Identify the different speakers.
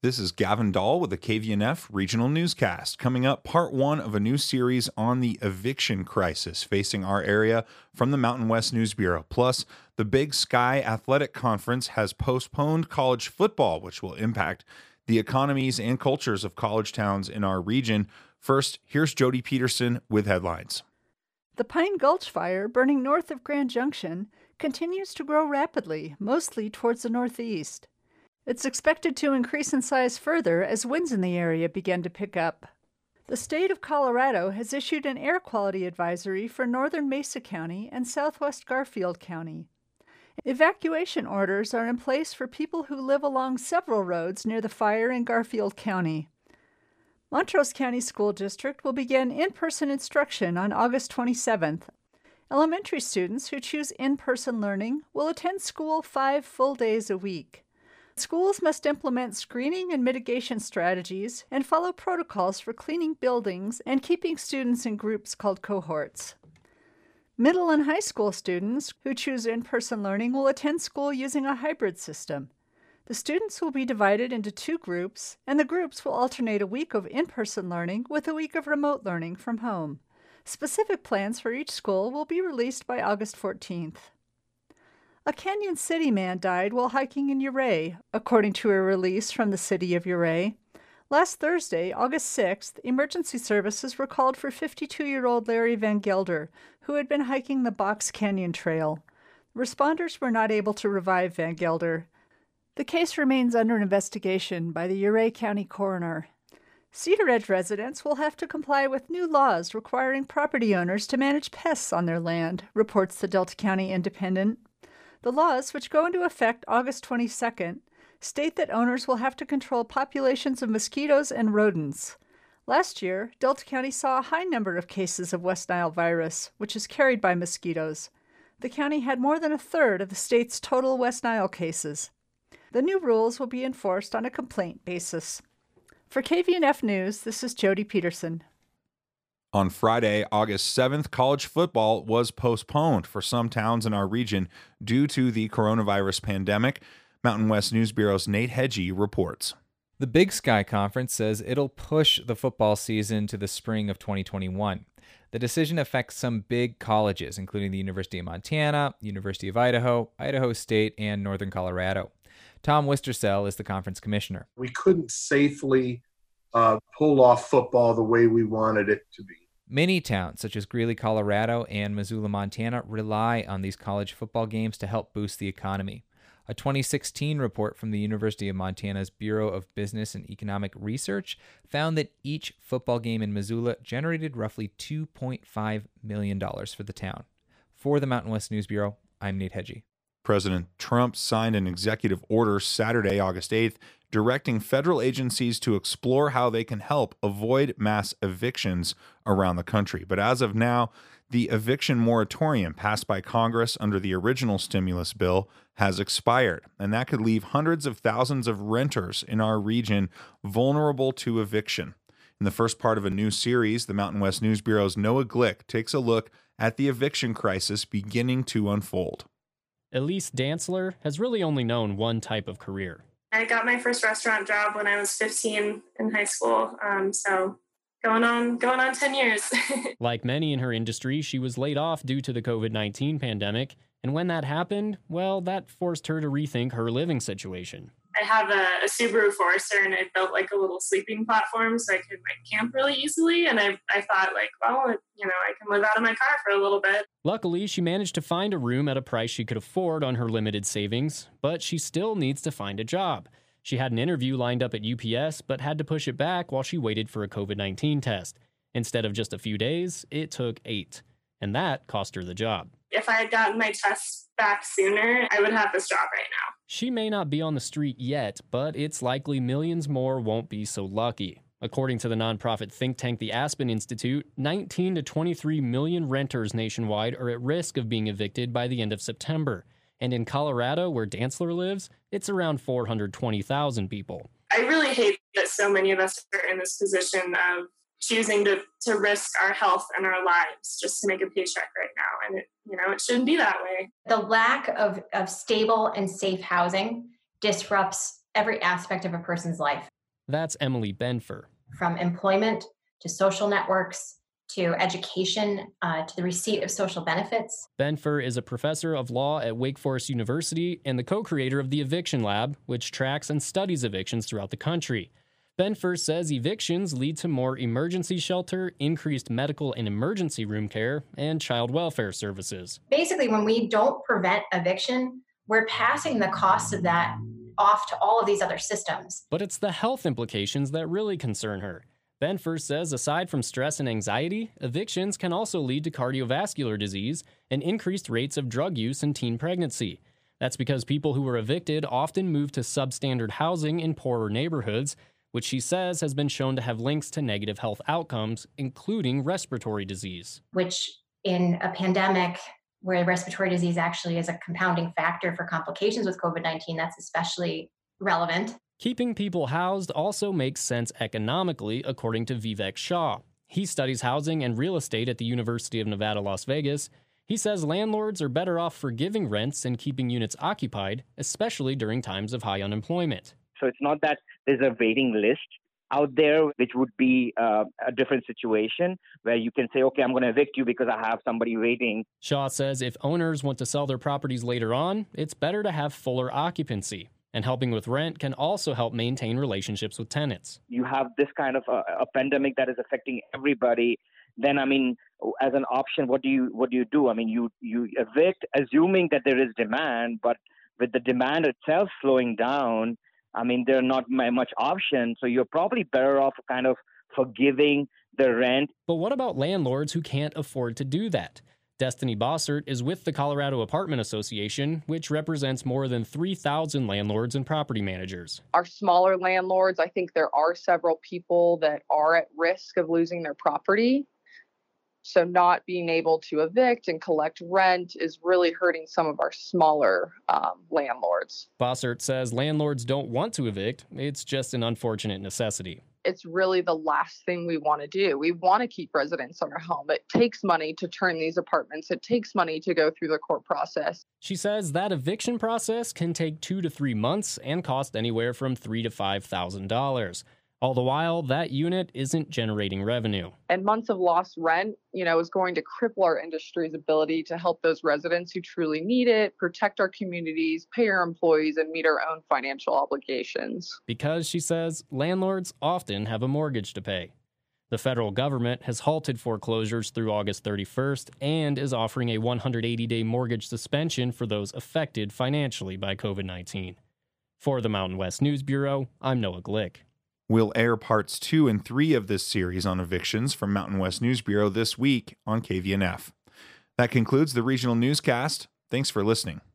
Speaker 1: This is Gavin Dahl with the KVNF Regional Newscast. Coming up, part one of a new series on the eviction crisis facing our area from the Mountain West News Bureau. Plus, the Big Sky Athletic Conference has postponed college football, which will impact the economies and cultures of college towns in our region. First, here's Jody Peterson with headlines.
Speaker 2: The Pine Gulch fire, burning north of Grand Junction, continues to grow rapidly, mostly towards the northeast. It's expected to increase in size further as winds in the area begin to pick up. The state of Colorado has issued an air quality advisory for northern Mesa County and southwest Garfield County. Evacuation orders are in place for people who live along several roads near the fire in Garfield County. Montrose County School District will begin in-person instruction on August 27th. Elementary students who choose in-person learning will attend school 5 full days a week. Schools must implement screening and mitigation strategies and follow protocols for cleaning buildings and keeping students in groups called cohorts. Middle and high school students who choose in-person learning will attend school using a hybrid system. The students will be divided into 2 groups, and the groups will alternate a week of in-person learning with a week of remote learning from home. Specific plans for each school will be released by August 14th. A Canyon City man died while hiking in Ouray, according to a release from the city of Ouray. Last Thursday, August 6th, emergency services were called for 52-year-old Larry Van Gelder, who had been hiking the Box Canyon Trail. Responders were not able to revive Van Gelder. The case remains under investigation by the Ouray County coroner. Cedar Edge residents will have to comply with new laws requiring property owners to manage pests on their land, reports the Delta County Independent. The laws, which go into effect August 22nd, state that owners will have to control populations of mosquitoes and rodents. Last year, Delta County saw a high number of cases of West Nile virus, which is carried by mosquitoes. The county had more than a third of the state's total West Nile cases. The new rules will be enforced on a complaint basis. For KVNF News, this is Jody Peterson.
Speaker 1: On Friday, August 7th, college football was postponed for some towns in our region due to the coronavirus pandemic. Mountain West News Bureau's Nate Hedgie reports.
Speaker 3: The Big Sky Conference says it'll push the football season to the spring of 2021. The decision affects some big colleges, including the University of Montana, University of Idaho, Idaho State, and Northern Colorado. Tom Wistersell is the conference commissioner.
Speaker 4: We couldn't safely pull off football the way we wanted it to be.
Speaker 3: Many towns, such as Greeley, Colorado, and Missoula, Montana, rely on these college football games to help boost the economy. A 2016 report from the University of Montana's Bureau of Business and Economic Research found that each football game in Missoula generated roughly $2.5 million for the town. For the Mountain West News Bureau, I'm Nate Hedgie.
Speaker 1: President Trump signed an executive order Saturday, August 8th, directing federal agencies to explore how they can help avoid mass evictions around the country. But as of now, the eviction moratorium passed by Congress under the original stimulus bill has expired, and that could leave hundreds of thousands of renters in our region vulnerable to eviction. In the first part of a new series, the Mountain West News Bureau's Noah Glick takes a look at the eviction crisis beginning to unfold.
Speaker 5: Elise Dantzler has really only known one type of career.
Speaker 6: I got my first restaurant job when I was 15 in high school, so going on 10 years.
Speaker 5: Like many in her industry, she was laid off due to the COVID-19 pandemic, and when that happened, well, that forced her to rethink her living situation.
Speaker 6: I have a Subaru Forester, and I built like a little sleeping platform so I could camp really easily. And I thought I can live out of my car for a little bit.
Speaker 5: Luckily, she managed to find a room at a price she could afford on her limited savings, but she still needs to find a job. She had an interview lined up at UPS, but had to push it back while she waited for a COVID-19 test. Instead of just a few days, it took 8. And that cost her the job.
Speaker 6: If I had gotten my tests back sooner, I would have this job right now.
Speaker 5: She may not be on the street yet, but it's likely millions more won't be so lucky. According to the nonprofit think tank the Aspen Institute, 19 to 23 million renters nationwide are at risk of being evicted by the end of September. And in Colorado, where Dantzler lives, it's around 420,000 people.
Speaker 6: I really hate that so many of us are in this position of choosing to risk our health and our lives just to make a paycheck right now. And it shouldn't be that way.
Speaker 7: The lack of stable and safe housing disrupts every aspect of a person's life.
Speaker 5: That's Emily Benfer.
Speaker 7: From employment to social networks to education to the receipt of social benefits.
Speaker 5: Benfer is a professor of law at Wake Forest University and the co-creator of the Eviction Lab, which tracks and studies evictions throughout the country. Benfer says evictions lead to more emergency shelter, increased medical and emergency room care, and child welfare services.
Speaker 7: Basically, when we don't prevent eviction, we're passing the cost of that off to all of these other systems.
Speaker 5: But it's the health implications that really concern her. Benfer says aside from stress and anxiety, evictions can also lead to cardiovascular disease and increased rates of drug use in teen pregnancy. That's because people who were evicted often move to substandard housing in poorer neighborhoods, which she says has been shown to have links to negative health outcomes, including respiratory disease.
Speaker 7: Which in a pandemic where respiratory disease actually is a compounding factor for complications with COVID-19, that's especially relevant.
Speaker 5: Keeping people housed also makes sense economically, according to Vivek Shah. He studies housing and real estate at the University of Nevada, Las Vegas. He says landlords are better off forgiving rents and keeping units occupied, especially during times of high unemployment.
Speaker 8: So it's not that there's a waiting list out there, which would be a different situation where you can say, okay, I'm going to evict you because I have somebody waiting.
Speaker 5: Shah says if owners want to sell their properties later on, it's better to have fuller occupancy. And helping with rent can also help maintain relationships with tenants.
Speaker 8: You have this kind of a pandemic that is affecting everybody. Then, I mean, as an option, what do you do? I mean, you evict, assuming that there is demand, but with the demand itself slowing down, I mean, there are not much option. So you're probably better off kind of forgiving the rent.
Speaker 5: But what about landlords who can't afford to do that? Destiny Bossert is with the Colorado Apartment Association, which represents more than 3,000 landlords and property managers.
Speaker 9: Our smaller landlords, I think there are several people that are at risk of losing their property. So not being able to evict and collect rent is really hurting some of our smaller landlords.
Speaker 5: Bossert says landlords don't want to evict. It's just an unfortunate necessity.
Speaker 9: It's really the last thing we want to do. We want to keep residents in our home. It takes money to turn these apartments. It takes money to go through the court process.
Speaker 5: She says that eviction process can take 2 to 3 months and cost anywhere from $3,000 to $5,000. All the while, that unit isn't generating revenue.
Speaker 9: And months of lost rent, is going to cripple our industry's ability to help those residents who truly need it, protect our communities, pay our employees, and meet our own financial obligations.
Speaker 5: Because, she says, landlords often have a mortgage to pay. The federal government has halted foreclosures through August 31st and is offering a 180-day mortgage suspension for those affected financially by COVID-19. For the Mountain West News Bureau, I'm Noah Glick.
Speaker 1: We'll air parts 2 and 3 of this series on evictions from Mountain West News Bureau this week on KVNF. That concludes the regional newscast. Thanks for listening.